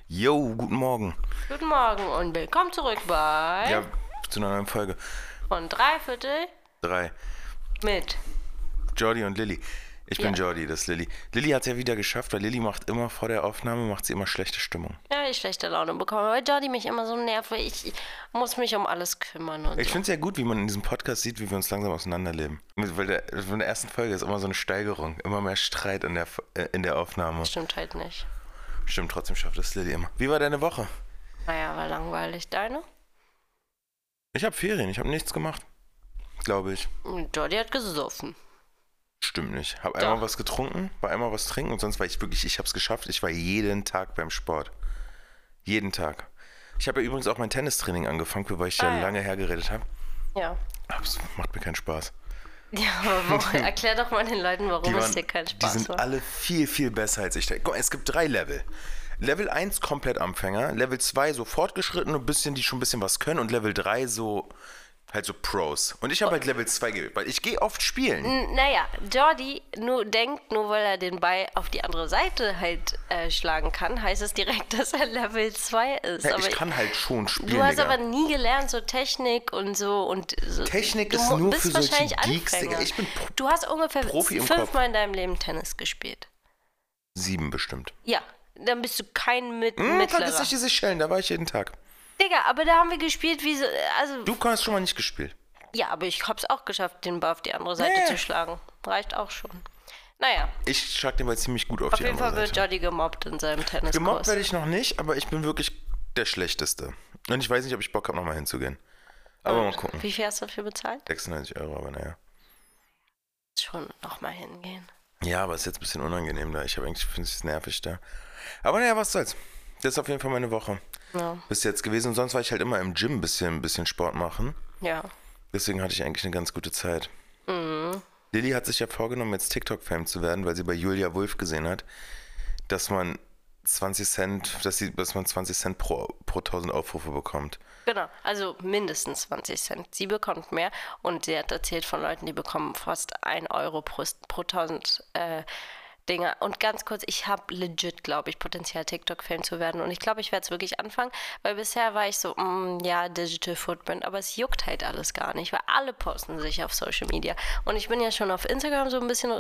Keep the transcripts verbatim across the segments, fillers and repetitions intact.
Yo, guten Morgen. Guten Morgen und willkommen zurück bei Ja, zu einer neuen Folge. von Dreiviertel Drei. mit. Jordi und Lilly. Ich bin Ja. Jordi, das ist Lilly. Lilly hat es ja wieder geschafft, weil Lilly macht immer vor der Aufnahme, macht sie immer schlechte Stimmung. Ja, ich schlechte Laune bekomme, weil Jordi mich immer so nervt, weil ich, ich muss mich um alles kümmern und Ich so. finde es ja gut, wie man in diesem Podcast sieht, wie wir uns langsam auseinanderleben. Weil der, in der ersten Folge ist immer so eine Steigerung, immer mehr Streit in der, äh, in der Aufnahme. Stimmt halt nicht. Stimmt, trotzdem schafft es Lilly immer. Wie war deine Woche? Naja, war langweilig. Deine? Ich habe Ferien, ich habe nichts gemacht. Glaube ich. Und Jordi hat gesoffen. Stimmt nicht. Hab Doch. einmal was getrunken, war einmal was trinken und sonst war ich wirklich, ich habe es geschafft. Ich war jeden Tag beim Sport. Jeden Tag. Ich habe ja übrigens auch mein Tennistraining angefangen, weil ich Ah, ja ja. lange hergeredet habe. Ja. Aber es macht mir keinen Spaß. Ja, aber warum, erklär doch mal den Leuten, warum Die, es waren, dir keinen die Spaß sind macht. alle viel, viel besser als ich. Guck mal, es gibt drei Level. Level eins komplett Anfänger, Level zwei so fortgeschritten, ein bisschen, die schon ein bisschen was können und Level drei so halt so Pros. Und ich habe halt Level zwei gewählt, weil ich gehe oft spielen. N- Naja, Jordi nur denkt, nur weil er den Ball auf die andere Seite halt äh, schlagen kann, heißt es direkt, dass er Level zwei ist. Ja, aber ich kann halt schon spielen, du hast Digga. aber nie gelernt, so Technik und so. Und so. Technik du ist mu- nur bist für solche wahrscheinlich Geeks, Anfänger. Digga. Ich bin Pro- Du hast ungefähr Profi im Kopf. fünfmal in deinem Leben Tennis gespielt. Sieben bestimmt. Ja, dann bist du kein Mit Hm, Mittlerer. vergiss nicht diese Schellen, da war ich jeden Tag. Digga, aber da haben wir gespielt wie so, also, Du hast schon mal nicht gespielt. ja, aber ich hab's auch geschafft, den Ball auf die andere Seite Nee. zu schlagen. Reicht auch schon. Naja, Ich schlag den Ball ziemlich gut auf, auf die jeden andere Fall wird Seite. Jordi gemobbt in seinem Tenniskurs. Gemobbt werde ich noch nicht, aber ich bin wirklich der Schlechteste. Und ich weiß nicht, ob ich Bock habe, nochmal hinzugehen. Aber mal gucken. Wie viel hast du dafür bezahlt? sechsundneunzig Euro, aber naja. Schon nochmal hingehen. Ja, aber es ist jetzt ein bisschen unangenehm da. Ich habe eigentlich, finde es nervig da. Aber naja, was soll's. Das ist auf jeden Fall meine Woche Ja. bis jetzt gewesen. Und sonst war ich halt immer im Gym ein bisschen, ein bisschen Sport machen. Ja. Deswegen hatte ich eigentlich eine ganz gute Zeit. Mhm. Lilly hat sich ja vorgenommen, jetzt TikTok-Fame zu werden, weil sie bei Julia Wulff gesehen hat, dass man zwanzig Cent, dass, sie, dass man zwanzig Cent pro, pro tausend Aufrufe bekommt. Genau, also mindestens zwanzig Cent. Sie bekommt mehr und sie hat erzählt von Leuten, die bekommen fast ein Euro pro, pro tausend äh, Dinger. Und ganz kurz, ich habe legit, glaube ich, Potenzial, TikTok-Fan zu werden. Und ich glaube, ich werde es wirklich anfangen, weil bisher war ich so, mm, ja, Digital Footprint, aber es juckt halt alles gar nicht, weil alle posten sich auf Social Media. Und ich bin ja schon auf Instagram so ein bisschen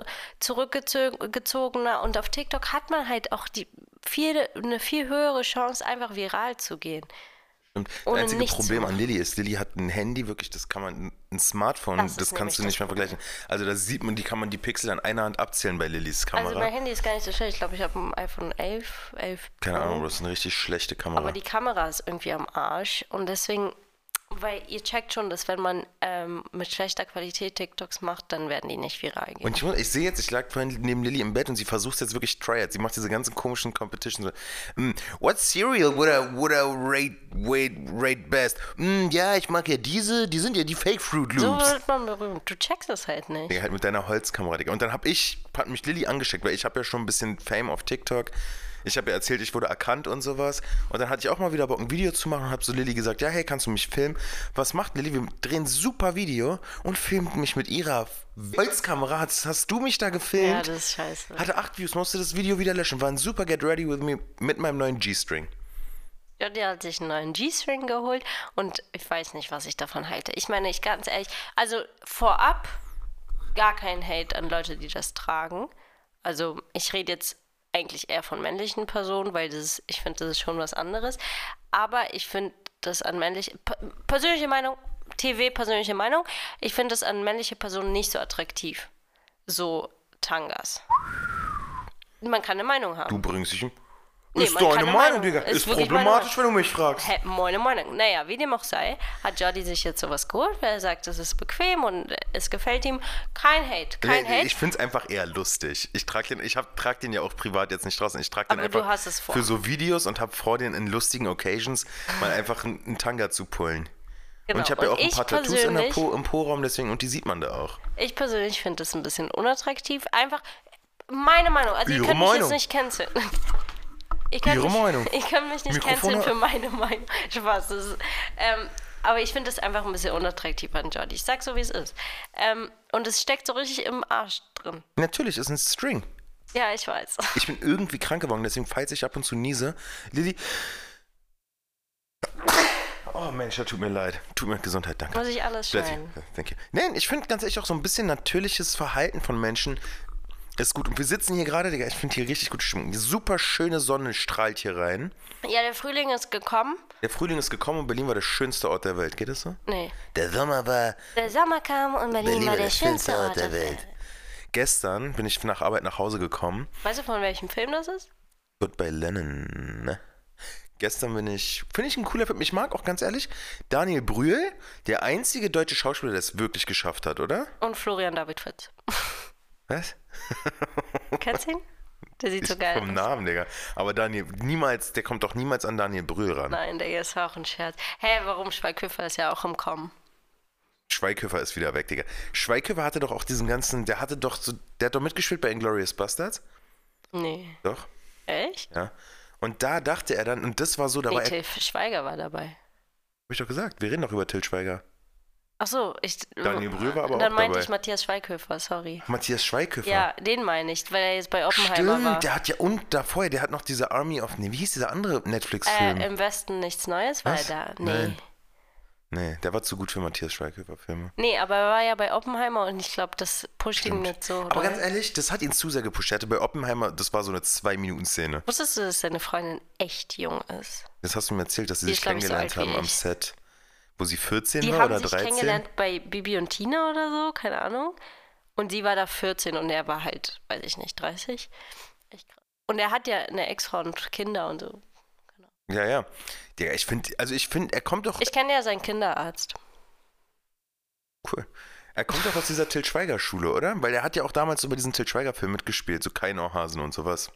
zurückgezogener und auf TikTok hat man halt auch die viel, eine viel höhere Chance, einfach viral zu gehen. Und das Ohne einzige nichts zu Problem an machen. Lilly ist, Lilly hat ein Handy, wirklich, das kann man, ein Smartphone, Das das, ist kannst du nämlich nicht mehr das vergleichen. Also da sieht man, die kann man die Pixel an einer Hand abzählen bei Lillys Kamera. Also mein Handy ist gar nicht so schlecht. Ich glaube, ich habe ein iPhone elf, elf Keine Pro. Ahnung, das ist eine richtig schlechte Kamera. Aber die Kamera ist irgendwie am Arsch. Und deswegen, weil ihr checkt schon, dass wenn man ähm, mit schlechter Qualität TikToks macht, dann werden die nicht viral gehen. Und ich, muss- ich sehe jetzt, ich lag vorhin neben Lilly im Bett und sie versucht jetzt wirklich Tryouts. Sie macht diese ganzen komischen Competitions. So, mm, what cereal would I, would I rate, rate, rate best? Mm, ja, ich mag ja diese, die sind ja die Fake Fruit So Loops. wird man berühmt. Du checkst es halt nicht. Digga, halt mit deiner Holzkamera, Digga. Und dann hab ich, hat mich Lilly angesteckt, weil ich habe ja schon ein bisschen Fame auf TikTok. Ich habe ja erzählt, ich wurde erkannt und sowas. Und dann hatte ich auch mal wieder Bock, ein Video zu machen und habe so Lilly gesagt, ja, hey, kannst du mich filmen? Was macht Lilly? Wir drehen super Video und filmt mich mit ihrer Holzkamera. Hast, hast du mich da Ja, gefilmt? das ist scheiße. Hatte acht Views, musste das Video wieder löschen. War ein super Get Ready With Me mit meinem neuen G-String. Ja, der hat sich einen neuen G-String geholt und ich weiß nicht, was ich davon halte. Ich meine, ich ganz ehrlich, also vorab gar kein Hate an Leute, die das tragen. Also ich rede jetzt eigentlich eher von männlichen Personen, weil das ist, ich finde, das ist schon was anderes. Aber ich finde das an männliche, p- persönliche Meinung, T V, persönliche Meinung, ich finde das an männliche Personen nicht so attraktiv. So Tangas. Man kann eine Meinung haben. Du bringst dich... Nee, ist man doch kann eine eine Meinung, Meinung- Digga. ist Ist wirklich problematisch, meine wenn du mich fragst. Hä, moine, moine. Naja, wie dem auch sei, hat Jordi sich jetzt sowas geholt, weil er sagt, es ist bequem und es gefällt ihm. Kein Hate, kein Nee, Hate. ich finde es einfach eher lustig. Ich trage den, ich hab, trag den ja auch privat jetzt nicht draußen. Ich trage den Aber einfach du hast es vor. für so Videos und habe vor, den in lustigen Occasions mal einfach einen, einen Tanga zu pullen. Genau. Und ich habe ja auch ein ich paar Tattoos in der persönlich- po, im Po-Raum, deswegen, und die sieht man da auch. Ich persönlich finde das ein bisschen unattraktiv. Einfach meine Meinung. Also ihr Ihre könnt mich Meinung. jetzt nicht canceln. Ich kann Ihre mich, Meinung. Ich kann mich nicht Mikrofone- canceln für meine Meinung. Spaß. Das ist, ähm, aber ich finde das einfach ein bisschen unattraktiv an Jordi. Ich sag so, wie es ist. Ähm, und es steckt so richtig im Arsch drin. Natürlich, ist ein String. Ja, ich weiß. Ich bin irgendwie krank geworden, deswegen, falls ich ab und zu niese. Lilly. Oh Mensch, das tut mir leid. Tut mir Gesundheit, danke. Muss ich alles schneiden? Danke. Nein, ich finde ganz ehrlich auch so ein bisschen natürliches Verhalten von Menschen ist gut. Und wir sitzen hier gerade, Digga, ich finde hier richtig gute Stimmung. Die super schöne Sonne strahlt hier rein. Ja, der Frühling ist gekommen. Der Frühling ist gekommen und Berlin war der schönste Ort der Welt. Geht das so? Nee. Der Sommer war... Der Sommer kam und Berlin, Berlin war der, der schönste Ort der Welt. Welt. Gestern bin ich nach Arbeit nach Hause gekommen. Weißt du, von welchem Film das ist? Goodbye Lenin, ne? Gestern bin ich, finde ich ein cooler Film. Ich mag auch ganz ehrlich Daniel Brühl, der einzige deutsche Schauspieler, der es wirklich geschafft hat, oder? Und Florian David Fritz. Was? Kennst du ihn? Der sieht ich so geil vom aus. Namen, Digga. Aber Daniel, niemals, der kommt doch niemals an Daniel Brühl ran. Nein, der ist auch ein Scherz. Hä, hey, warum? Schweighöfer ist ja auch im Kommen. Schweighöfer ist wieder weg, Digga. Schweighöfer hatte doch auch diesen ganzen, der hatte doch so, der hat doch mitgespielt bei Inglourious Basterds. Nee. Doch? Echt? Ja. Und da dachte er dann, und das war so, da nee, war er... Till Schweiger war dabei. Hab ich doch gesagt, wir reden doch über Till Schweiger. Ach so, ich... Daniel Brühl war aber Dann auch meinte dabei. ich Matthias Schweighöfer, sorry. Matthias Schweighöfer? Ja, den meine ich, weil er jetzt bei Oppenheimer Stimmt, war. der hat ja, und davor, der hat noch diese Army of... Nee, wie hieß dieser andere Netflix-Film? Äh, Im Westen nichts Neues, war Was? er da? Nee. Nein. Nee, der war zu gut für Matthias Schweighöfer-Filme. Nee, aber er war ja bei Oppenheimer und ich glaube, das pusht Stimmt. ihn nicht so. Aber oder? ganz ehrlich, das hat ihn zu sehr gepusht. Er hatte bei Oppenheimer, das war so eine Zwei-Minuten-Szene. Wusstest du, dass seine Freundin echt jung ist? Das hast du mir erzählt, dass sie Die sich ist, glaub ich, so kennengelernt alt wie haben am ich. Set. Wo sie vierzehn Die war haben oder sich dreizehn? kennengelernt bei Bibi und Tina oder so, keine Ahnung. Und sie war da vierzehn und er war halt, weiß ich nicht, dreißig. Echt krass. Und er hat ja eine Ex-Frau und Kinder und so. Genau. Ja, ja. Digga, ich finde, also ich finde, er kommt doch... Ich kenne ja seinen Kinderarzt. Cool. Er kommt doch aus dieser Till Schweiger-Schule, oder? Weil er hat ja auch damals über diesen Till Schweiger-Film mitgespielt, so Kein Ohrhasen und sowas.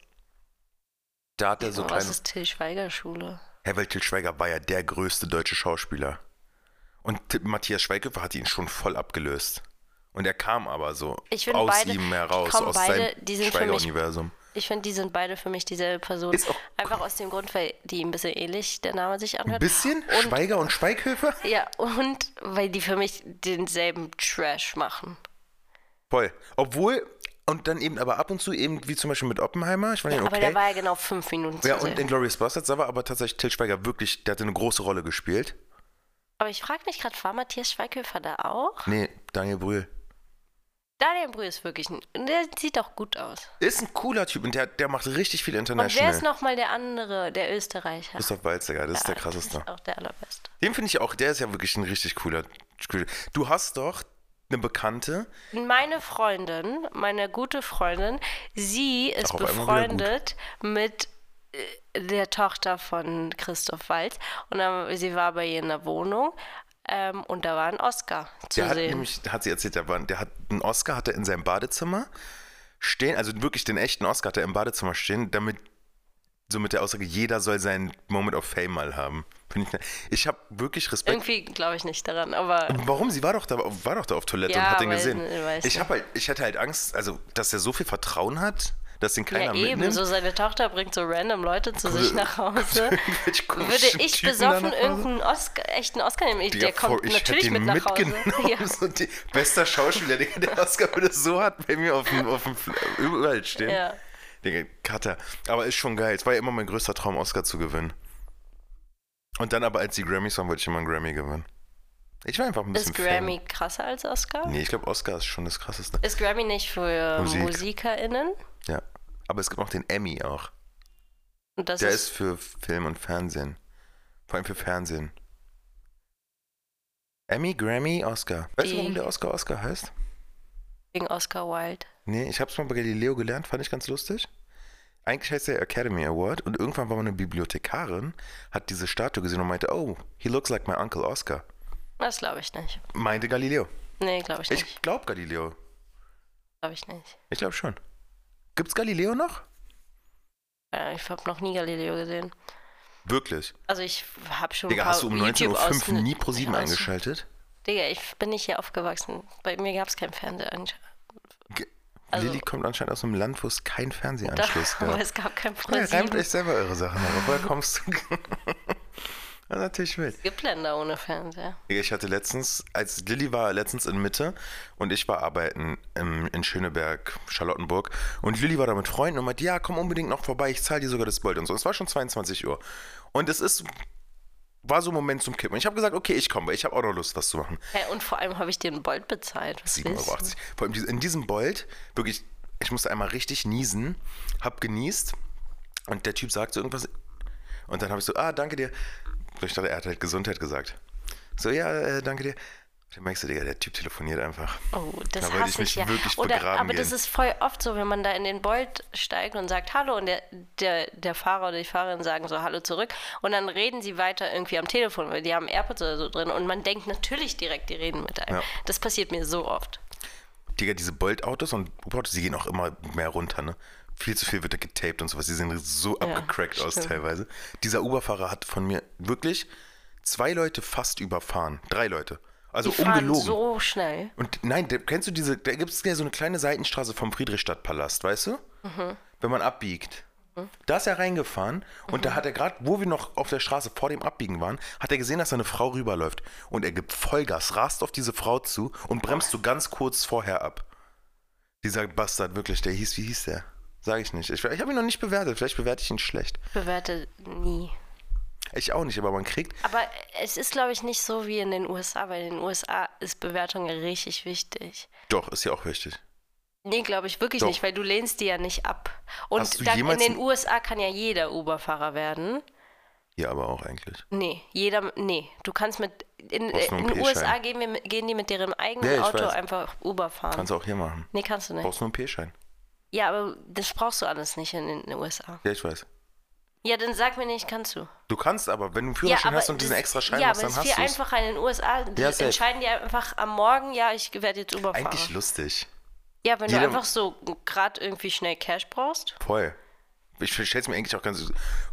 Da hat er so Was kleine... ist Till Schweiger-Schule? Herr weil Till Schweiger war ja der größte deutsche Schauspieler. Und T- Matthias Schweighöfer hat ihn schon voll abgelöst. Und er kam aber so Ich aus beide, ihm heraus, komm, aus beide, seinem die sind für mich, Schweiger-Universum. ich finde, die sind beide für mich dieselbe Person. Ist auch Einfach aus dem Grund, weil die ein bisschen ähnlich der Name sich Ein anhört. bisschen? Und, Schweiger und Schweighöfer? ja, und weil die für mich denselben Trash machen. Voll. Obwohl, und dann eben aber ab und zu eben, wie zum Beispiel mit Oppenheimer, ich fand Ja, ihn aber okay. der war ja genau fünf Minuten zu Ja, sehen. und Inglourious Basterds, da war aber tatsächlich Till Schweiger wirklich, der hatte eine große Rolle gespielt. Aber ich frage mich gerade, war Matthias Schweighöfer da auch? Nee, Daniel Brühl. Daniel Brühl ist wirklich ein, der sieht doch gut aus. Ist ein cooler Typ und der, der macht richtig viel Und International. wer ist nochmal der andere, der Österreicher? Christoph Waltziger, das ist der Ja, krasseste. Das ist auch der allerbeste. Den finde ich auch, der ist ja wirklich ein richtig cooler. Du hast doch eine Bekannte. Meine Freundin, meine gute Freundin, sie ist Ach, auf einmal wieder befreundet mit äh, der Tochter von Christoph Waltz. Und dann, sie war bei ihr in der Wohnung ähm, und da war ein Oscar zu Der hat sehen. nämlich, hat sie erzählt, der, war, der hat einen Oscar, hat er in seinem Badezimmer stehen, also wirklich den echten Oscar hat er im Badezimmer stehen, damit so mit der Aussage, jeder soll seinen Moment of Fame mal haben. Find ich ich habe wirklich Respekt. Irgendwie glaube ich nicht daran, aber Warum? Sie war doch da, war doch da auf Toilette Ja, und hat den weiß gesehen. nicht, weiß Ich nicht. habe halt, ich hatte halt Angst, also dass er so viel Vertrauen hat, dass den keiner ja eben, mitnimmt. so seine Tochter bringt so random Leute zu sich nach Hause. Irgendwelche komischen Würde ich Typen da besoffen nach Hause? irgendeinen Oscar, echten Oscar nehmen? Ich, Digga, der kommt voll, ich natürlich hätte mit ihn nach Hause. mitgenommen. Ja. So die, bester Schauspieler, Digga, der Oscar würde so hart bei mir auf dem, auf dem Fl- überall stehen. Ja. Digga, Cutter. Aber ist schon geil. Es war ja immer mein größter Traum, Oscar zu gewinnen. Und dann aber, als die Grammys waren, wollte ich immer einen Grammy gewinnen. Ich war einfach ein bisschen Ist Grammy krasser als Oscar? Fame. Nee, ich glaube, Oscar ist schon das Krasseste. Ist Grammy nicht für Musik. MusikerInnen? Ja. Aber es gibt noch den Emmy auch. Und das Der ist, ist für Film und Fernsehen. Vor allem für Fernsehen. Emmy, Grammy, Oscar. Weißt du, Die- warum der Oscar Oscar heißt? wegen Oscar Wilde. Nee, ich hab's mal bei Galileo gelernt, fand ich ganz lustig. Eigentlich heißt der Academy Award und irgendwann war mal eine Bibliothekarin, hat diese Statue gesehen und meinte, oh, he looks like my Uncle Oscar. Das glaube ich nicht. Meinte Galileo. Nee, glaube ich nicht. Ich glaub Galileo. Glaube ich nicht. Ich glaube schon. Gibt's Galileo noch? Ja, ich habe noch nie Galileo gesehen. Wirklich? Also ich habe schon Digga, ein paar hast du um neunzehn Uhr fünf YouTube-Ausschnitte- nie Pro sieben Ausschnitte- eingeschaltet? Digga, ich bin nicht hier aufgewachsen. Bei mir gab es keinen Fernseher. Ge Also- Lilly kommt anscheinend aus einem Land, wo es keinen Da, Fernsehanschluss aber gab. es gab kein Ja, reimt ProSieben. euch selber eure Sachen, aber woher kommst du? Das ist natürlich wild. Es gibt Länder ohne Fernseher. Ich hatte letztens, als Lilly war letztens in Mitte und ich war arbeiten im, in Schöneberg, Charlottenburg und Lilly war da mit Freunden und meinte, ja, komm unbedingt noch vorbei, ich zahle dir sogar das Bolt und so. Es war schon zweiundzwanzig Uhr. Und es ist, war so ein Moment zum Kippen. Ich habe gesagt, okay, ich komme, weil ich habe auch noch Lust, was zu machen. Ja, und vor allem habe ich dir einen Bolt bezahlt. Was sieben Euro achtzig. Vor allem in diesem Bolt, wirklich, ich musste einmal richtig niesen, hab genießt und der Typ sagte irgendwas und dann habe ich so, ah, danke dir. Ich dachte, er hat halt Gesundheit gesagt. So, ja, äh, danke dir. Dann merkst du, Digga, der Typ telefoniert einfach. Oh, das da wollte hasse ich mich ich ja. wirklich Oder, begraben aber gehen. das ist voll oft so, wenn man da in den Bolt steigt und sagt Hallo und der, der, der Fahrer oder die Fahrerin sagen so Hallo zurück und dann reden sie weiter irgendwie am Telefon, weil die haben AirPods oder so drin und man denkt natürlich direkt, die reden mit einem. Ja. Das passiert mir so oft. Digga, diese Bolt-Autos und U-Autos, die gehen auch immer mehr runter, ne? Viel zu viel wird da getaped und sowas. Die sehen so Ja, abgecrackt aus stimmt. teilweise. Dieser Uber-Fahrer hat von mir wirklich zwei Leute fast überfahren. Drei Leute. Also Die fahren ungelogen. so schnell. Und nein, da, kennst du diese, da gibt es ja so eine kleine Seitenstraße vom Friedrichstadtpalast, weißt du? Mhm. Wenn man abbiegt. Da ist er reingefahren und da hat er gerade, wo wir noch auf der Straße vor dem Abbiegen waren, hat er gesehen, dass da eine Frau rüberläuft. Und er gibt Vollgas, rast auf diese Frau zu und bremst so ganz kurz vorher ab. Dieser Bastard, wirklich, der hieß, wie hieß der? Sag ich nicht. Ich, ich habe ihn noch nicht bewertet, vielleicht bewerte ich ihn schlecht. Bewerte nie. Ich auch nicht, aber man kriegt... Aber es ist, glaube ich, nicht so wie in den U S A, weil in den U S A ist Bewertung richtig wichtig. Doch, ist ja auch wichtig. Nee, glaube ich wirklich Doch. nicht, weil du lehnst die ja nicht ab. Hast du Und dann in jemals den ein- U S A kann ja jeder Uber-Fahrer werden. Ja, aber auch eigentlich. Nee, jeder, nee. Du kannst mit, in, Brauchst äh, nur in einen den U S A P-Schein. gehen, wir, mit- gehen die mit deren eigenen Ja, ich Auto weiß. einfach Uber fahren. Kannst du auch hier machen. Nee, kannst du nicht. Brauchst nur einen P-Schein. Ja, aber das brauchst du alles nicht in den U S A. Ja, ich weiß. Ja, dann sag mir nicht, kannst du. Du kannst aber, wenn du einen Ja, Führerschein aber hast und diesen das- extra Schein ja, machst, aber dann es ist hast viel du es. einfacher in den U S A. Die Ja, safe. entscheiden die einfach am Morgen, ja, ich werde jetzt Uber-Fahrer. Eigentlich lustig. Ja, wenn Jeder- du einfach so gerade irgendwie schnell Cash brauchst. Voll. Ich stell's mir eigentlich auch ganz...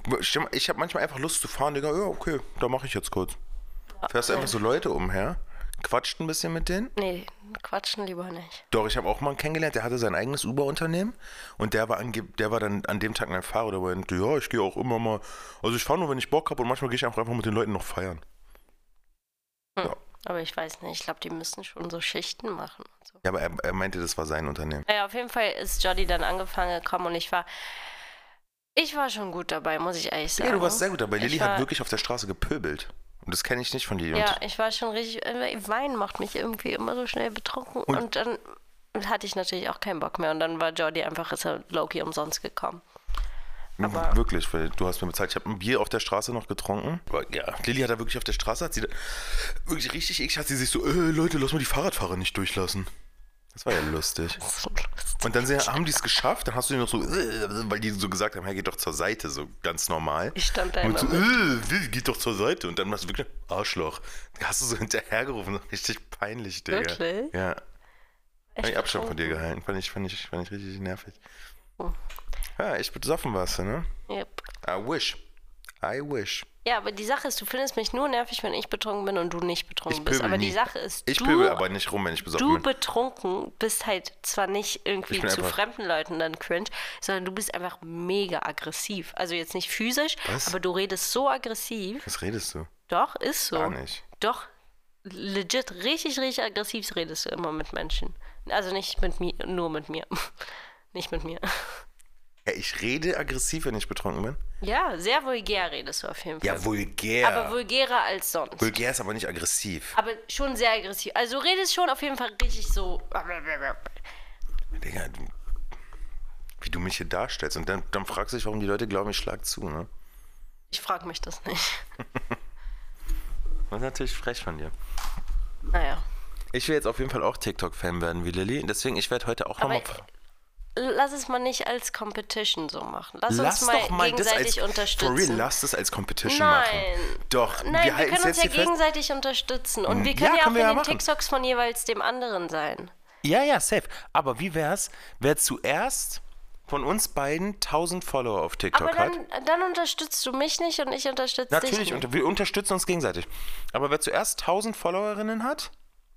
Ich habe manchmal einfach Lust zu fahren, Digga, ja, okay, da mache ich jetzt kurz. Fährst du einfach so Leute umher, quatscht ein bisschen mit denen. Nee, quatschen lieber nicht. Doch, ich habe auch mal einen kennengelernt, der hatte sein eigenes Uber-Unternehmen und der war, angeb der war dann an dem Tag mein Fahrer, der meinte, ja, ich gehe auch immer mal, also ich fahre nur, wenn ich Bock habe und manchmal gehe ich einfach, einfach mit den Leuten noch feiern. Hm. Ja. Aber ich weiß nicht, ich glaube, die müssen schon so Schichten machen und so. Ja, aber er, er meinte, das war sein Unternehmen. Naja, auf jeden Fall ist Jody dann angefangen gekommen und ich war, ich war schon gut dabei, muss ich ehrlich sagen. Ja, du warst sehr gut dabei. Ich Lilly war- hat wirklich auf der Straße gepöbelt. Und das kenne ich nicht von dir. Ja, Und ich war schon richtig, äh, Wein macht mich irgendwie immer so schnell betrunken und, Und- dann hatte ich natürlich auch keinen Bock mehr und dann war Jody einfach, ist er Loki umsonst gekommen. aber- wirklich, weil du hast mir bezahlt. Ich habe ein Bier auf der Straße noch getrunken. Aber ja, Lilly hat da wirklich auf der Straße, hat sie da, wirklich richtig eklig, hat sie sich so, äh, Leute, lass mal die Fahrradfahrer nicht durchlassen. Das war ja lustig. Das ist so lustig. Und dann sie- haben die es geschafft, dann hast du die noch so, äh, weil die so gesagt haben, hey, geht doch zur Seite, so ganz normal. Ich stand da Und immer so, mit. äh, geht doch zur Seite. Und dann machst du wirklich, Arschloch. Da hast du so hinterhergerufen, richtig peinlich, Digga. Wirklich? Ja. Hab Echt ich Abstand von dir betrunken. gehalten. Fand ich, fand ich, fand ich richtig nervig. Oh. Ja, echt besoffen warst du, ne? Yep. I wish. I wish. Ja, aber die Sache ist, du findest mich nur nervig, wenn ich betrunken bin und du nicht betrunken Ich bist. pöbel Aber nie. die Sache ist, Ich du, pöbel aber nicht rum, wenn ich besoffen du bin. betrunken bist halt zwar nicht irgendwie Ich bin zu einfach- fremden Leuten dann cringe, sondern du bist einfach mega aggressiv. Also jetzt nicht physisch, Was? aber du redest so aggressiv. Was redest du? Doch, ist so. Gar nicht. Doch, legit, richtig, richtig aggressiv redest du immer mit Menschen. Also nicht mit mir, nur mit mir. Nicht mit mir. Ja, ich rede aggressiv, wenn ich betrunken bin. Ja, sehr vulgär redest du auf jeden Fall. Ja, vulgär. Aber vulgärer als sonst. vulgär ist aber nicht aggressiv. Aber schon sehr aggressiv. Also du redest schon auf jeden Fall richtig so. Digga, du, wie du mich hier darstellst. Und dann, dann fragst du dich, warum die Leute glauben, ich schlag zu, ne? Ich frage mich das nicht. Das ist natürlich frech von dir. Naja. Ich will jetzt auf jeden Fall auch TikTok-Fan werden wie Lilly. Deswegen, ich werde heute auch Aber nochmal... lass es mal nicht als Competition so machen. Lass, Lass uns mal doch mal das gegenseitig als... unterstützen. For real, lass das als Competition Nein. machen. Doch, Nein, wir wir, halten können es uns jetzt ja hier fest. gegenseitig unterstützen. Und wir Ja, können ja, können auch wir in ja den machen. TikToks von jeweils dem anderen sein. Ja, ja, safe. Aber wie wär's, wer zuerst von uns beiden tausend Follower auf TikTok Aber hat? dann, dann unterstützt du mich nicht und ich unterstütze dich Natürlich, nicht. und wir unterstützen uns gegenseitig. Aber wer zuerst tausend Followerinnen hat,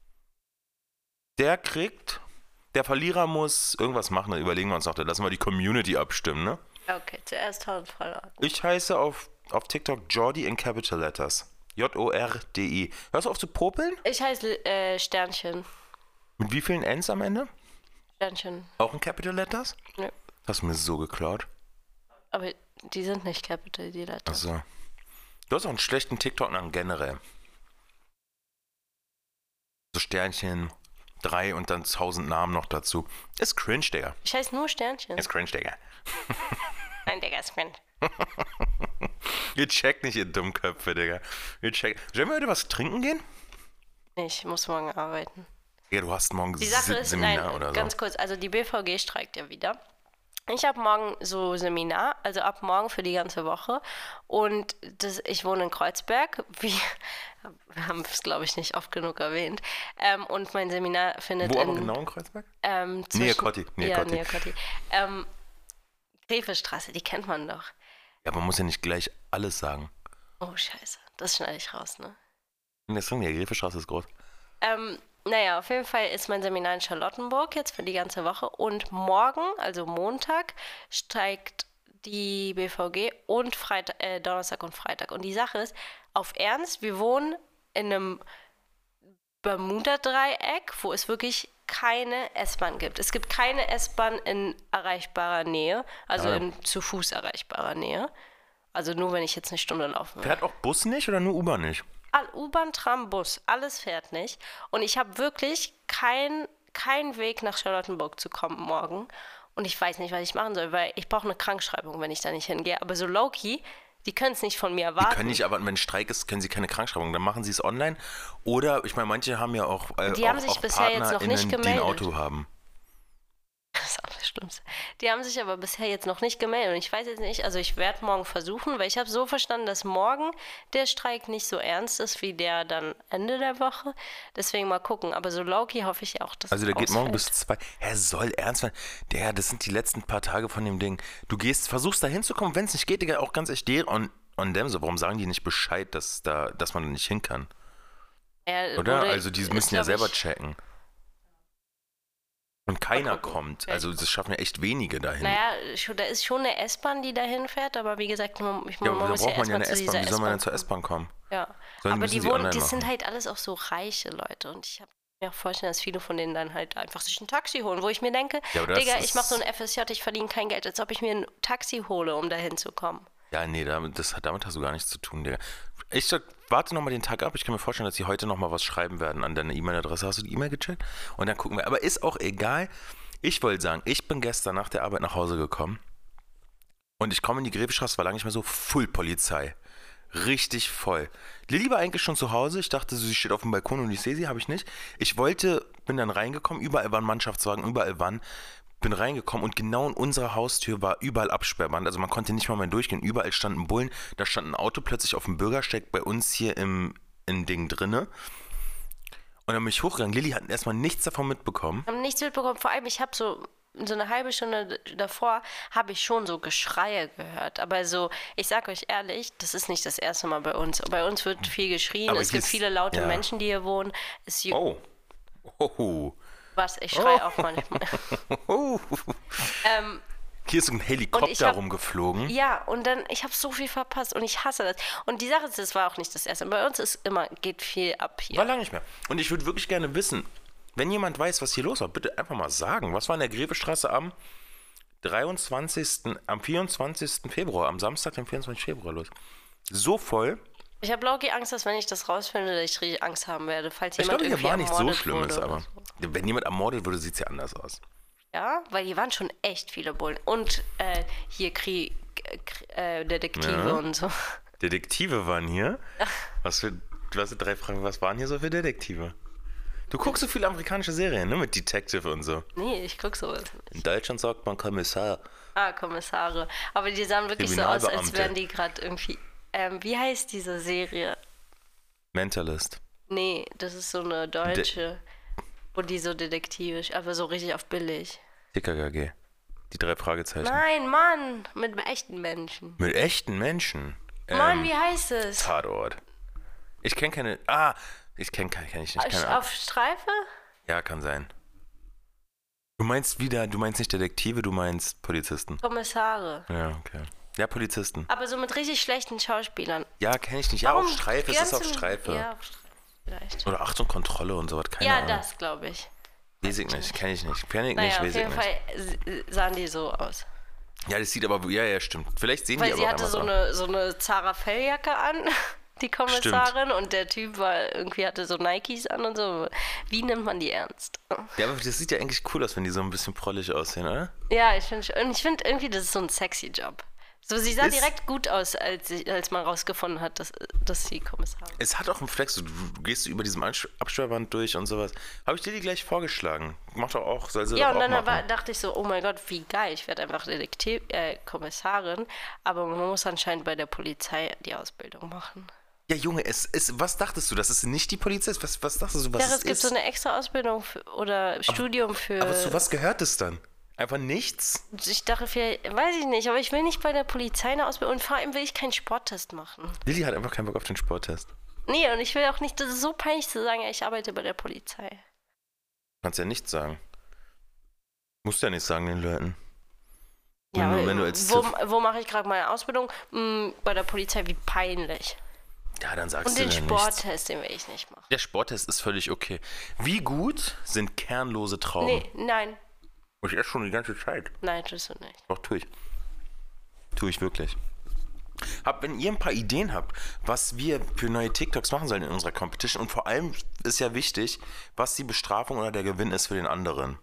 der kriegt, der Verlierer muss irgendwas machen, da überlegen wir uns noch, da lassen wir die Community abstimmen, ne? Okay, zuerst tausend Follower. Ich heiße auf auf TikTok Jordi in Capital Letters. J O R D I. Hörst du auf zu popeln? Ich heiße äh, Sternchen. Mit wie vielen N's am Ende? Sternchen. Auch in Capital Letters? Ja. Hast du mir so geklaut. Aber die sind nicht Capital, die Letters. Achso. Du hast auch einen schlechten TikTok-Namen generell. So Sternchen, drei und dann tausend Namen noch dazu. Ist cringe, Digga. Ich heiße nur Sternchen. Ist cringe, Digga. Nein, Digga, ist cringe. Ihr checkt nicht, ihr Dummköpfe, Digga. Ihr checkt. Sollen wir heute was trinken gehen? Ich muss morgen arbeiten. Ja, du hast morgen Die Sache ist, Seminar nein, oder so. ganz kurz, also die B V G streikt ja wieder. Ich habe morgen so Seminar, also ab morgen für die ganze Woche. Und das, ich wohne in Kreuzberg, wie, wir haben es, glaube ich, nicht oft genug erwähnt. Ähm, und mein Seminar findet Wo in... aber genau in Kreuzberg? Ähm, zwischen, Nähe Kotti. Nähe ja, Kotti. Nähe Kotti. Ähm, Grefestraße, die kennt man doch. Ja, man muss ja nicht gleich alles sagen. Oh, scheiße, das schneide ich raus, ne? Deswegen, die Grefestraße ist groß. Ähm, naja, auf jeden Fall ist mein Seminar in Charlottenburg jetzt für die ganze Woche. Und morgen, also Montag, steigt die B V G und Freitag, äh, Donnerstag und Freitag. Und die Sache ist, auf Ernst, wir wohnen in einem Bermuda-Dreieck, wo es wirklich keine S-Bahn gibt. Es gibt keine S-Bahn in erreichbarer Nähe, also Ja. in zu Fuß erreichbarer Nähe. Also nur, wenn ich jetzt eine Stunde laufen will. Fährt auch Bus nicht oder nur U-Bahn nicht? All- U-Bahn, Tram, Bus, alles fährt nicht. Und ich habe wirklich keinen kein Weg nach Charlottenburg zu kommen morgen. Und ich weiß nicht, was ich machen soll, weil ich brauche eine Krankschreibung, wenn ich da nicht hingehe. Aber so low-key, die können es nicht von mir erwarten. Die können nicht, aber wenn Streik ist, können sie keine Krankschreibung. Dann machen sie es online. Oder, ich meine, manche haben ja auch, äh, Die auch, haben sich auch bisher jetzt noch nicht PartnerInnen, die ein gemeldet. Auto haben. Das ist auch das Schlimmste. Die haben sich aber bisher jetzt noch nicht gemeldet. Und ich weiß jetzt nicht, also ich werde morgen versuchen, weil ich habe so verstanden, dass morgen der Streik nicht so ernst ist wie der dann Ende der Woche. Deswegen mal gucken. Aber so low-key hoffe ich auch, dass Also der es geht morgen ausfällt. bis zwei. Er soll ernst werden. Der, das sind die letzten paar Tage von dem Ding. Du gehst, versuchst da hinzukommen, wenn es nicht geht, Digga, auch ganz echt der on, on them so. Warum sagen die nicht Bescheid, dass da, dass man da nicht hin kann? Ja, Oder? oder Also die ist, müssen ja glaub selber ich, checken. Und keiner gucken. kommt. Okay. Also das schaffen ja echt wenige dahin. Naja, schon- da ist schon eine S-Bahn, die dahin fährt, aber wie gesagt, man, ich, ja, man aber da muss ja braucht man ja erstmal eine zu S-Bahn. dieser Wie soll man denn S-Bahn zur kommen. S-Bahn kommen? Ja, Sollen, aber müssen die sie wohnen, online die machen. sind halt alles auch so reiche Leute und ich habe mir auch vorstellen, dass viele von denen dann halt einfach sich ein Taxi holen, wo ich mir denke, Ja, aber das Digga, ist- ich mache so ein F S J, ich verdiene kein Geld, als ob ich mir ein Taxi hole, um da hinzukommen. Ja, nee, damit, das hat, damit hast du gar nichts zu tun, Digga. Ich sag, warte nochmal den Tag ab. Ich kann mir vorstellen, dass sie heute nochmal was schreiben werden an deine E-Mail-Adresse. Hast du die E-Mail gecheckt? Und dann gucken wir. Aber ist auch egal. Ich wollte sagen, ich bin gestern nach der Arbeit nach Hause gekommen und ich komme in die Grefestraße, war lange nicht mehr so, Full Polizei. Richtig voll. Lilly war eigentlich schon zu Hause. Ich dachte, sie steht auf dem Balkon und ich sehe sie, habe ich nicht. Ich wollte, bin dann reingekommen, überall waren Mannschaftswagen, überall waren, bin reingekommen und genau in unserer Haustür war überall Absperrband. Also man konnte nicht mal mehr durchgehen. Überall standen Bullen. Da stand ein Auto plötzlich auf dem Bürgersteig bei uns hier im, im Ding drinne. Und dann bin ich hochgegangen. Lilly hat erstmal nichts davon mitbekommen. Ich habe nichts mitbekommen, vor allem ich habe so so eine halbe Stunde davor habe ich schon so Geschreie gehört. Aber so, ich sag euch ehrlich, das ist nicht das erste Mal bei uns. Bei uns wird viel geschrien, Aber es hier gibt ist- viele laute ja. Menschen, die hier wohnen. Es ju- Oh. Oh. Was, ich schreie auch manchmal. Oh. ähm, Hier ist so ein Und ich Helikopter hab- rumgeflogen. Ja, und dann, ich habe so viel verpasst und ich hasse das. Und die Sache ist, das war auch nicht das erste. Bei uns ist immer, geht viel ab hier. War lange nicht mehr. Und ich würde wirklich gerne wissen, wenn jemand weiß, was hier los war, bitte einfach mal sagen. Was war in der Grefestraße am dreiundzwanzigsten, am vierundzwanzigsten Februar, am Samstag, den vierundzwanzigsten Februar los? So voll. Ich habe Loki Angst, dass wenn ich das rausfinde, dass ich richtig Angst haben werde, falls Ich jemand glaube, hier irgendwie war nichts so ermordet Schlimmes, wurde oder aber so. wenn jemand ermordet würde, sieht es ja anders aus. Ja, weil hier waren schon echt viele Bullen. Und äh, hier Krieg, äh, Detektive Ja. und so. Detektive waren hier. Was für, du hast drei Fragen, was waren hier so für Detektive? Du guckst so viele amerikanische Serien, ne, mit Detective und so. Nee, ich guck sowas nicht. In Deutschland sagt man Kommissar. Ah, Kommissare. Aber die sahen wirklich so aus, als Kriminalbeamte. wären die gerade irgendwie. Ähm, wie heißt diese Serie? Mentalist. Nee, das ist so eine deutsche, wo die so detektivisch, aber so richtig auf billig. T K K G. Die drei Fragezeichen. Nein, Mann, mit echten Menschen. Mit echten Menschen. Mann, Ähm, wie heißt es? Tatort. Ich kenne keine. Ah, ich kenne kenn ich nicht. Keine Ahnung. Auf Streife? Ja, kann sein. Du meinst wieder, du meinst nicht Detektive, du meinst Polizisten. Kommissare. Ja, okay. Ja, Polizisten. Aber so mit richtig schlechten Schauspielern. Ja, kenne ich nicht. Ja, Warum auf Streife, es ist auf grenzen- Streife. Ja, auf Streife vielleicht. Oder Achtung, Kontrolle und sowas, keine Ja, Ahnung. das glaube ich. Weiß ich nicht, kenne ich nicht. Kenn ich Naja, nicht, auf weiß ich jeden nicht. Fall s- sahen die so aus. Ja, das sieht aber, ja, ja, stimmt. Vielleicht sehen Weil die sie aber hatte auch so einfach eine, so eine Zara Felljacke an, die Kommissarin, und der Typ war irgendwie hatte so Nikes an und so. Wie nimmt man die ernst? Ja, aber das sieht ja eigentlich cool aus, wenn die so ein bisschen prollig aussehen, oder? Ja, ich finde und ich finde irgendwie, das ist so ein sexy Job. So, sie sah Ist- direkt gut aus, als, sie, als man rausgefunden hat, dass, dass sie Kommissarin ist. Es hat auch einen Flex, du, du gehst über diesem Absch- Absperrband durch und sowas. Habe ich dir die gleich vorgeschlagen. Mach doch auch, soll sie Ja, doch und auch dann machen. war, dachte ich so, oh mein Gott, wie geil, ich werde einfach Detektiv, äh, Kommissarin, aber man muss anscheinend bei der Polizei die Ausbildung machen. Ja, Junge, es ist, was dachtest du, dass es nicht die Polizei ist? Was, was dachtest du, was Ja, es es gibt ist? so eine extra Ausbildung für, oder Studium für... Aber zu was gehört es dann? Einfach nichts? Ich dachte, vielleicht, weiß ich nicht, aber ich will nicht bei der Polizei eine Ausbildung und vor allem will ich keinen Sporttest machen. Lilly hat einfach keinen Bock auf den Sporttest. Nee, und ich will auch nicht, das ist so peinlich zu sagen, ja, ich arbeite bei der Polizei. Kannst ja nichts sagen. Musst ja nicht sagen den Leuten. Ja, Wenn du- aber wenn du als wo, Ziff- wo mache ich gerade meine Ausbildung? Hm, bei der Polizei, wie peinlich. Ja, dann sagst Und du den dann nichts. Sporttest, den will ich nicht machen. Der Sporttest ist völlig okay. Wie gut sind kernlose Trauben? Nee, nein, Ich esse schon die ganze Zeit. nein, tust du nicht. Doch, tue ich. Tue ich wirklich. Hab, wenn ihr ein paar Ideen habt, was wir für neue TikToks machen sollen in unserer Competition, und vor allem ist ja wichtig, was die Bestrafung oder der Gewinn ist für den anderen.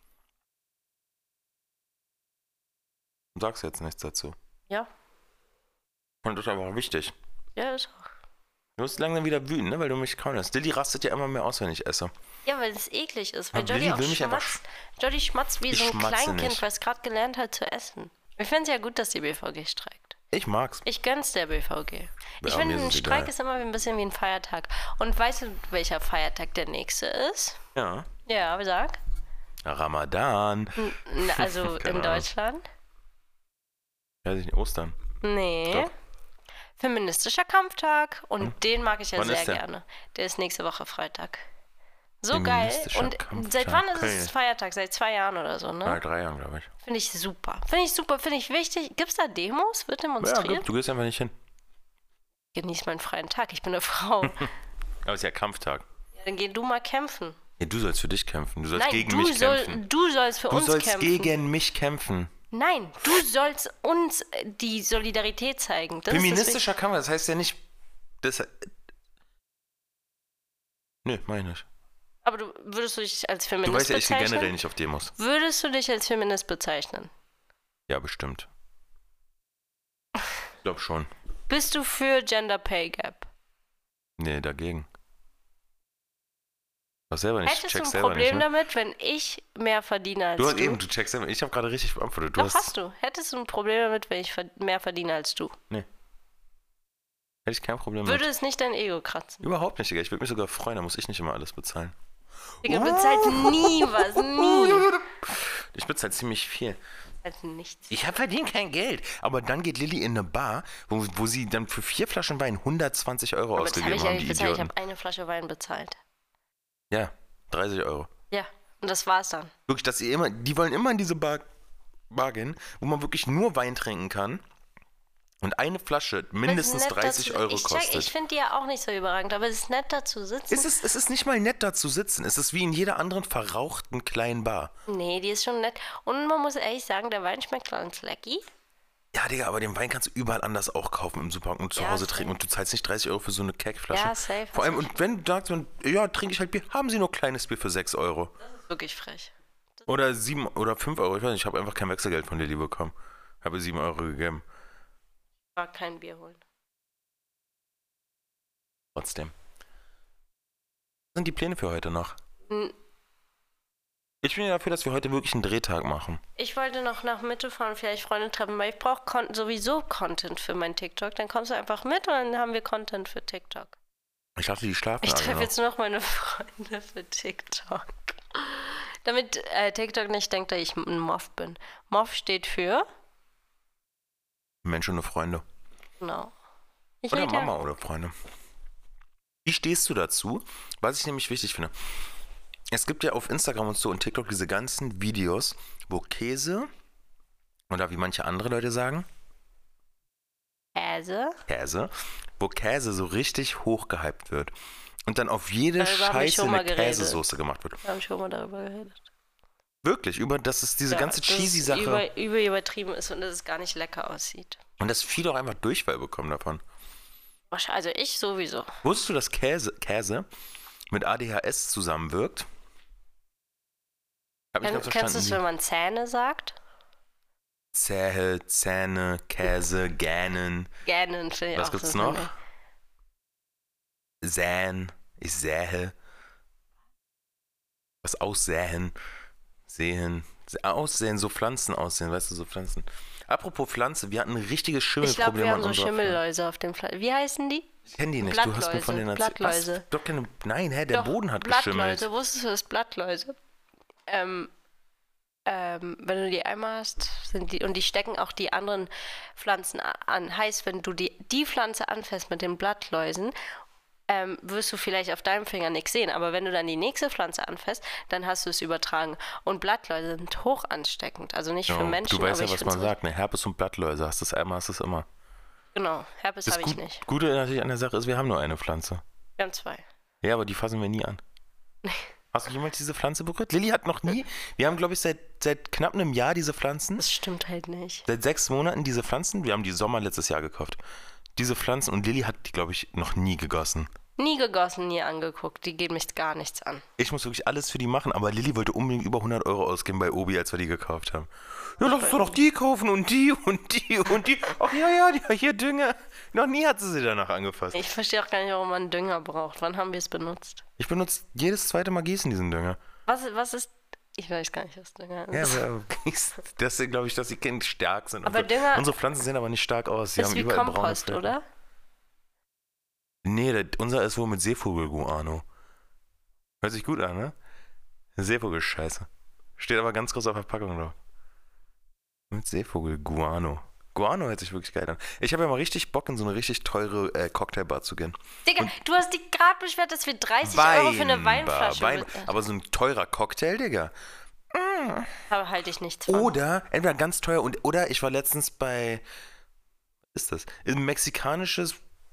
Du sagst jetzt nichts dazu. Ja, Und das ist aber wichtig. ja, ist auch. Du wirst langsam wieder wütend, ne, weil du mich kaum hast. Lilly rastet ja immer mehr aus, wenn ich esse. Ja, weil es eklig ist. Weil Aber Jodie Lilly auch will mich einfach schmatzt. Jodie schmatzt wie Ich so ein schmatze Kleinkind, nicht. weil es gerade gelernt hat zu essen. Ich finde es ja gut, dass die B V G streikt. Ich mag's. Ich gönn's der B V G. Ich Ja, finde, mir ein ist es Streik egal. ist immer ein bisschen wie ein Feiertag. Und weißt du, welcher Feiertag der nächste ist? Ja. Ja, sag. Ramadan. N- Also Keine in Ahnung. Deutschland? Weiß ich nicht, Ostern. Nee. Doch. Feministischer Kampftag. Und den mag ich ja Wann sehr ist der? gerne. Der ist nächste Woche Freitag. So geil. Feministischer Und Kampftag. seit wann ist Okay. es Feiertag? Seit zwei Jahren oder so, ne? Seit drei Jahren, glaube ich. Finde ich super. Finde ich super. Finde ich wichtig. Gibt es da Demos? Wird Ja, demonstriert? gut, du gehst einfach nicht hin. Genieß meinen freien Tag. Ich bin eine Frau. Ja, Aber es ist ja Kampftag. dann geh du mal kämpfen. Ja, du sollst für dich kämpfen. Du sollst Nein, gegen du, mich soll, kämpfen. du sollst für Du uns sollst kämpfen. gegen mich kämpfen. Nein, du sollst uns äh, die Solidarität zeigen. Das ist Feministischer Kampf, das heißt ja nicht. Das, Nö, meine ich nicht. das, aber du würdest du dich als Du Feminist weißt ja, ich gehe bezeichnen? generell nicht auf Demos. Würdest du dich als Feminist bezeichnen? Ja, bestimmt. Ich glaube schon. Bist du für Gender Pay Gap? Nee, dagegen. Was selber nicht. Hättest du checkst ein selber Problem nicht, ne? damit, wenn ich mehr verdiene als Du du? hast eben, du checkst selber. Ich habe gerade richtig beantwortet. Du Doch, hast. hast du. Hättest du ein Problem damit, wenn ich ver- mehr verdiene als du? Hätte ich kein Problem Würde mit. es nicht dein Ego kratzen? Überhaupt nicht, Digga. Ich würde mich sogar freuen, da muss ich nicht immer alles bezahlen. Digga, bezahlt nie was, nie. Ich bezahle ziemlich viel. Also nichts. Ich verdiene kein Geld. Aber dann geht Lilly in eine Bar, wo, wo sie dann für vier Flaschen Wein hundertzwanzig Euro Aber das habe ausgegeben ich ja haben, nicht die bezahlt. Ich Idioten. habe eine Flasche Wein bezahlt. Ja, dreißig Euro. Ja, und das war's dann. Wirklich, dass sie immer, die wollen immer in diese Bar, Bar gehen, wo man wirklich nur Wein trinken kann und eine Flasche mindestens Es ist nett, dreißig dazu- Euro ich check- kostet. Ich finde die ja auch nicht so überragend, aber es ist nett, da zu sitzen. Es ist, es ist nicht mal nett, da zu sitzen. Es ist wie in jeder anderen verrauchten kleinen Bar. Nee, die ist schon nett. Und man muss ehrlich sagen, der Wein schmeckt ganz lecky. Ja, Digga, aber den Wein kannst du überall anders auch kaufen im Supermarkt und zu Ja, Hause safe. trinken und du zahlst nicht dreißig Euro für so eine Keckflasche. Ja, safe, Vor allem, hast und wenn du sagst, ja, trinke ich halt Bier, haben sie nur kleines Bier für sechs Euro. Das ist wirklich frech. Oder sieben oder fünf Euro. Ich weiß nicht, ich habe einfach kein Wechselgeld von Lilly bekommen. Habe sieben Euro gegeben. Ich mag kein Bier holen. Trotzdem. Was sind die Pläne für heute noch? Hm, Ich bin ja dafür, dass wir heute wirklich einen Drehtag machen. Ich wollte noch nach Mitte fahren, vielleicht Freunde treffen, weil ich brauche Con- sowieso Content für mein TikTok. Dann kommst du einfach mit und dann haben wir Content für TikTok. Ich dachte, die schlafen Ich alle treffe noch. jetzt nur noch meine Freunde für TikTok. Damit äh, TikTok nicht denkt, dass ich ein Moff bin. Moff steht für, Mensch ohne Freunde. genau. Ich Oder rede ja- Mama oder Freunde. Wie stehst du dazu? Was ich nämlich wichtig finde. Es gibt ja auf Instagram und so und TikTok diese ganzen Videos, wo Käse, oder wie manche andere Leute sagen, Käse. Käse, wo Käse so richtig hochgehypt wird. Und dann auf jede Darüber haben wir Scheiße schon mal eine geredet. Käsesoße gemacht wird. Wir haben schon mal darüber geredet. Wirklich, über, dass es diese Ja, ganze dass es Cheesy-Sache. Über, über übertrieben ist und dass es gar nicht lecker aussieht. Und dass viele auch einfach Durchfall bekommen davon. Also ich sowieso. Wusstest du, dass Käse, Käse mit A D H S zusammenwirkt? Hab ich Kenn, ganz kennst du verstanden. es, wenn man Zähne sagt? Zähe, Zähne, Käse, Gähnen. Gähnen finde ich Was auch gibt's so noch? schön. Säen, ich sähe. Was aussähen, sehen, aussehen, so Pflanzen aussehen, weißt du, so Pflanzen. Apropos Pflanze, wir hatten ein richtiges Ich glaube, Schimmelproblem wir an haben so unserer Schimmelläuse auf dem Fleisch. Wie heißen die? Ich kenn die nicht, du hast mir von denen erzählt. Blattläuse. Was? Doch keine, nein, hä, der Doch, Boden hat Blattläuse. geschimmelt. Wusstest du das? Blattläuse. Ähm, ähm, wenn du die einmal hast, sind die, und die stecken auch die anderen Pflanzen a- an. Heißt, wenn du die, die Pflanze anfasst mit den Blattläusen, ähm, wirst du vielleicht auf deinem Finger nichts sehen. Aber wenn du dann die nächste Pflanze anfasst, dann hast du es übertragen. Und Blattläuse sind hoch ansteckend. Also nicht für Ja, Menschen, du weißt aber ja, ich was find's man so- sagt, ne? Herpes und Blattläuse, hast du es einmal, hast du es immer. Genau, Herpes Das habe ich Gut, nicht. Gute natürlich an der Sache ist, wir haben nur eine Pflanze. Wir haben zwei. Ja, aber die fassen wir nie an. Hast du jemals diese Pflanze berührt? Lilly hat noch nie, wir haben glaube ich seit, seit knapp einem Jahr diese Pflanzen. Das stimmt halt nicht. Seit sechs Monaten diese Pflanzen. Wir haben die Sommer letztes Jahr gekauft. Diese Pflanzen und Lilly hat die, glaube ich, noch nie gegossen. Nie gegossen, nie angeguckt. Die gehen mich gar nichts an. Ich muss wirklich alles für die machen, aber Lilly wollte unbedingt über hundert Euro ausgeben bei Obi, als wir die gekauft haben. Ja, lass uns doch noch die kaufen und die und die und die. Ach ja, ja, die, hier Dünger. Noch nie hat sie sie danach angefasst. Ich verstehe auch gar nicht, warum man Dünger braucht. Wann haben wir es benutzt? Ich benutze jedes zweite Mal Gießen diesen Dünger. Was, was ist. Ich weiß gar nicht, was Dünger Ja, ist. aber das sind, glaube ich, dass die Kinder stark sind. und Aber so. Dünger Unsere Pflanzen sehen aber nicht stark aus. Sie ist haben wie überall braune Kompost, Flecken. oder? Nee, der, unser ist wohl mit Seevogelguano. Hört sich gut an, ne? Seevogel-Scheiße. Steht aber ganz groß auf der Packung drauf. Mit Seevogelguano. Guano hört sich wirklich geil an. Ich habe ja mal richtig Bock, in so eine richtig teure äh, Cocktailbar zu gehen. Digga, du hast dich gerade beschwert, dass wir dreißig Euro für eine Weinflasche Wein, bezahlen. aber so ein teurer Cocktail, Digga. Aber halte ich nichts von. Oder, entweder ganz teuer, und oder ich war letztens bei, was ist das? Ein mexikanisches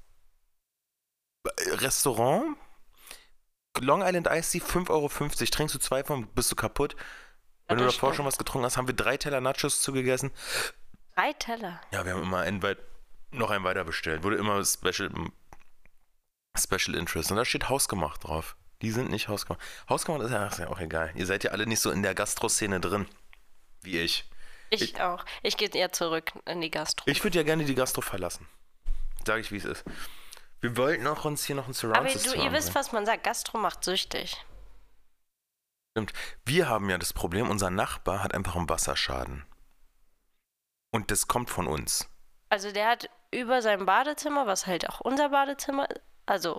Restaurant. Long Island Iced Tea, fünf Euro fünfzig. Trinkst du zwei von, bist du kaputt. Wenn Ja, du das davor stimmt. schon was getrunken hast, haben wir drei Teller Nachos zugegessen. Drei Teller. Ja, wir haben immer einen weit, noch einen weiter bestellt. Wurde immer Special, Special Interest. Und da steht hausgemacht drauf. Die sind nicht hausgemacht. Hausgemacht ist ja, ist ja auch egal. Ihr seid ja alle nicht so in der Gastro-Szene drin. Wie ich. Ich, Ich- auch. Ich gehe eher zurück in die Gastro. Ich würde ja gerne die Gastro verlassen. Sag ich, wie es ist. Wir wollten auch uns hier noch ein Aber Surround-System du, ihr wisst, anbringen. was man sagt. Gastro macht süchtig. Stimmt. Wir haben ja das Problem, unser Nachbar hat einfach einen Wasserschaden. Und das kommt von uns. Also der hat über seinem Badezimmer, was halt auch unser Badezimmer ist, also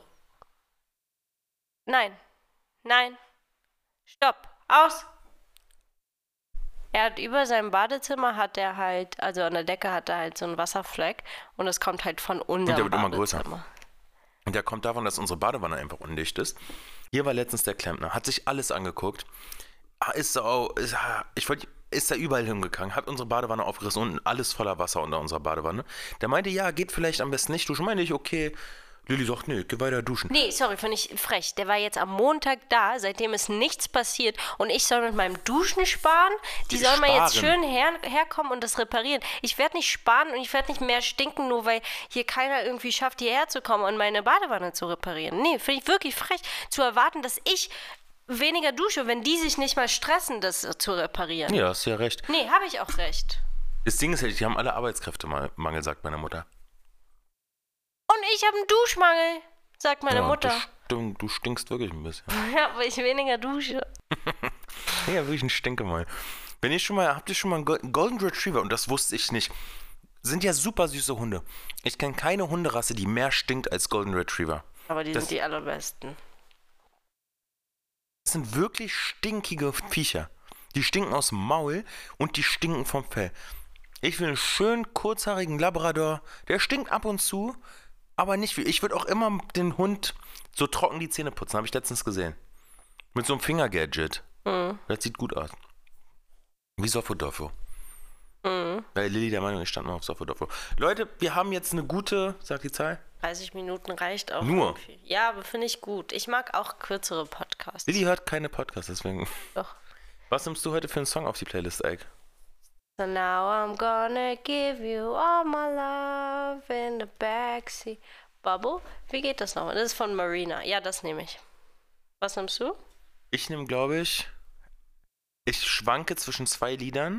nein, nein, stopp, aus. Er hat über seinem Badezimmer hat er halt, also an der Decke hat er halt so einen Wasserfleck und es kommt halt von unserem der wird immer Badezimmer. größer. Und der kommt davon, dass unsere Badewanne einfach undicht ist. Hier war letztens der Klempner, hat sich alles angeguckt. Ah, Ist so, ist, ah, ich wollte, ist da überall hingegangen, hat unsere Badewanne aufgerissen und alles voller Wasser unter unserer Badewanne. Der meinte, ja, geht vielleicht am besten nicht duschen. Meinte ich, okay. Lilly sagt, nee, geh weiter duschen. Nee, sorry, finde ich frech. Der war jetzt am Montag da, seitdem ist nichts passiert und ich soll mit meinem Duschen sparen. Die Die sollen mal jetzt sparen. schön her, herkommen und das reparieren. Ich werde nicht sparen und ich werde nicht mehr stinken, nur weil hier keiner irgendwie schafft, hierher zu kommen und meine Badewanne zu reparieren. Nee, finde ich wirklich frech, zu erwarten, dass ich weniger dusche, wenn die sich nicht mal stressen, das zu reparieren. Ja, hast du ja recht. Nee, habe ich auch recht. Das Ding ist halt, die haben alle Arbeitskräftemangel, sagt meine Mutter. Und ich habe einen Duschmangel, sagt meine Ja, Mutter. Du, stunk, du stinkst wirklich ein bisschen. Ja, weil ich weniger dusche. Ja, wirklich ein Stinkemal. Wenn ihr schon mal, habt ihr schon mal einen Gol- Golden Retriever, und das wusste ich nicht, sind ja super süße Hunde. Ich kenne keine Hunderasse, die mehr stinkt als Golden Retriever. Aber die Das- sind die allerbesten. Das sind wirklich stinkige Viecher. Die stinken aus dem Maul und die stinken vom Fell. Ich will einen schönen, kurzhaarigen Labrador. Der stinkt ab und zu, aber nicht viel. Ich würde auch immer den Hund so trocken die Zähne putzen, habe ich letztens gesehen. Mit so einem Fingergadget. Mhm. Das sieht gut aus. Wie Soffodofo. Mhm. Weil Lilly der Meinung, ich stand mal auf Soffodoppo. Leute, wir haben jetzt eine gute, sag die Zahl? dreißig Minuten reicht auch. Nur? Irgendwie. Ja, aber finde ich gut. Ich mag auch kürzere Podcasts. Lilly hört keine Podcasts, deswegen. Doch. Was nimmst du heute für einen Song auf die Playlist, Ike? So now I'm gonna give you all my love in the backseat. Bubble? Wie geht das nochmal? Das ist von Marina. Ja, das nehme ich. Was nimmst du? Ich nehme, glaube ich, ich schwanke zwischen zwei Liedern.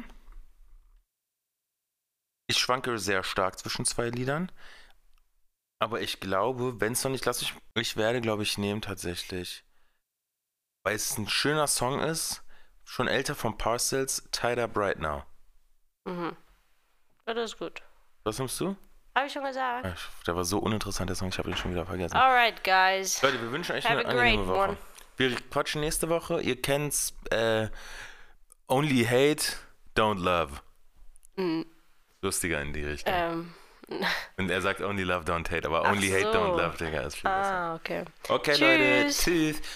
Ich schwanke sehr stark zwischen zwei Liedern. Aber ich glaube, wenn es noch nicht, lass ich, ich werde, glaube ich, nehmen tatsächlich, weil es ein schöner Song ist, schon älter von Parcels, Tied Up Right Now. Mhm. Ja, das ist gut. Was nimmst du? Habe ich schon gesagt. Ach, der war so uninteressant, der Song, ich habe ihn schon wieder vergessen. Alright, guys. Leute, wir wünschen euch Have eine a great angenehme Woche. one. Wir quatschen nächste Woche. Ihr kennt's, äh, Only Hate, Don't Love. Mhm. Lustiger in die Richtung. Ähm. Und er sagt Only Love, Don't Hate, aber Ach Only Hate, so. Don't Love, Digga, ist viel besser. Ah, okay. Okay, Tschüss. Leute, tschüss.